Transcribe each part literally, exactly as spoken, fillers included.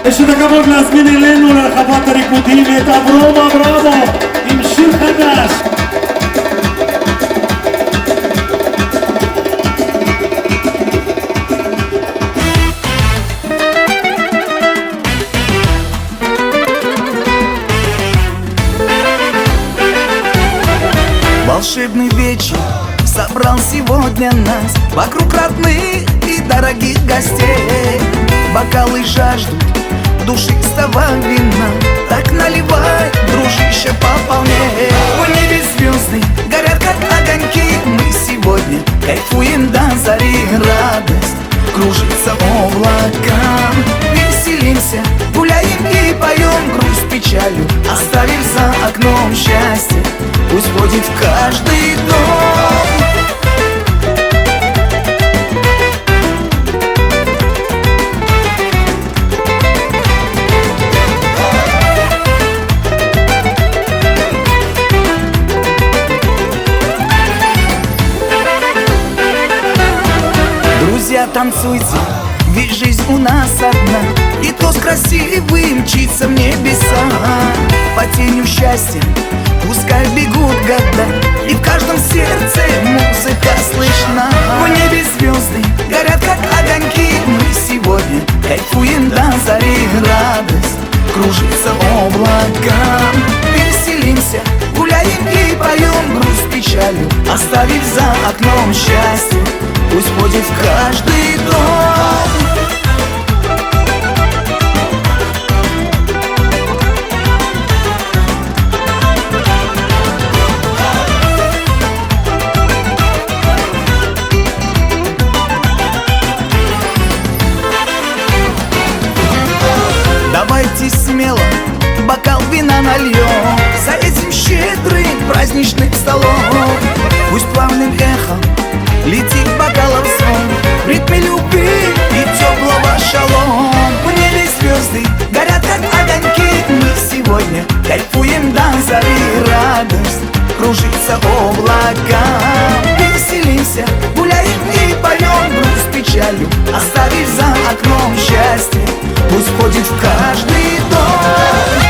יש את הכבוד להזמין אלינו להרחבת הריקודים את אברום אברמוב עם שיר חדש. Волшебный вечер собрал сегодня нас вокруг родных и дорогих гостей. Бокалы жаждут душистого вина, так наливай, дружище, пополней. В небе звезды горят, как огоньки, мы сегодня кайфуем до зари. Радость кружится облакам, веселимся, гуляем и поем. Грусть печалью оставив за окном, счастье пусть входит в каждый дом. Друзья, танцуйте, ведь жизнь у нас одна, и тост красивый мчится в небеса. По тенью счастья пускай бегут года, и в каждом сердце музыка слышна. В небе звезды горят, как огоньки, мы сегодня кайфуем до зари. Радость кружится облакам, веселимся, гуляем и поем. Грусть печалью оставив за окном, счастье пусть входит в каждый дом. Давайте смело бокал вина нальем за этим щедрым праздничным столом. Пусть плавным эхом летит бокалов звон, в ритме любви и теплого шалом. В небе звезды горят, как огоньки, мы сегодня кайфуем до зари. Радость кружится облакам, веселимся, гуляем и поем. Грусть печалью оставив за окном, счастье пусть входит в каждый дом.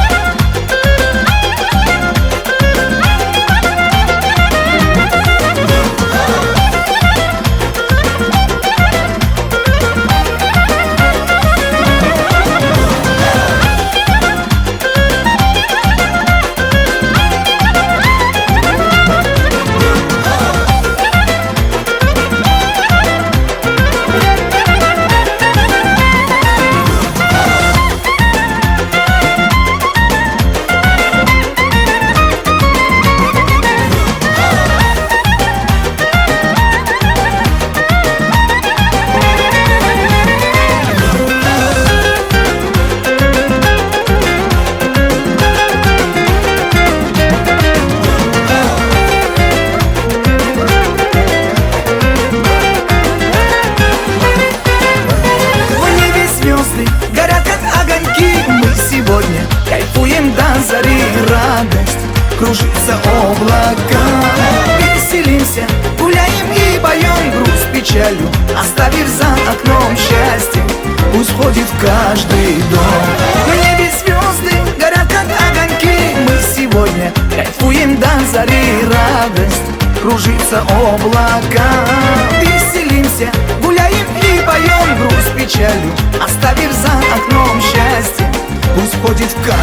Горят, как огоньки, мы сегодня кайфуем до зари. Радость кружится облакам, веселимся, гуляем и поем. Грусть печалью оставив за окном, счастье пусть входит в каждый дом. В небе звезды горят, как огоньки, мы сегодня кайфуем до зари. Радость кружится облакам, веселимся, гуляем и поем. Грусть печалью оставив за окном, счастье пусть входит в каждый дом.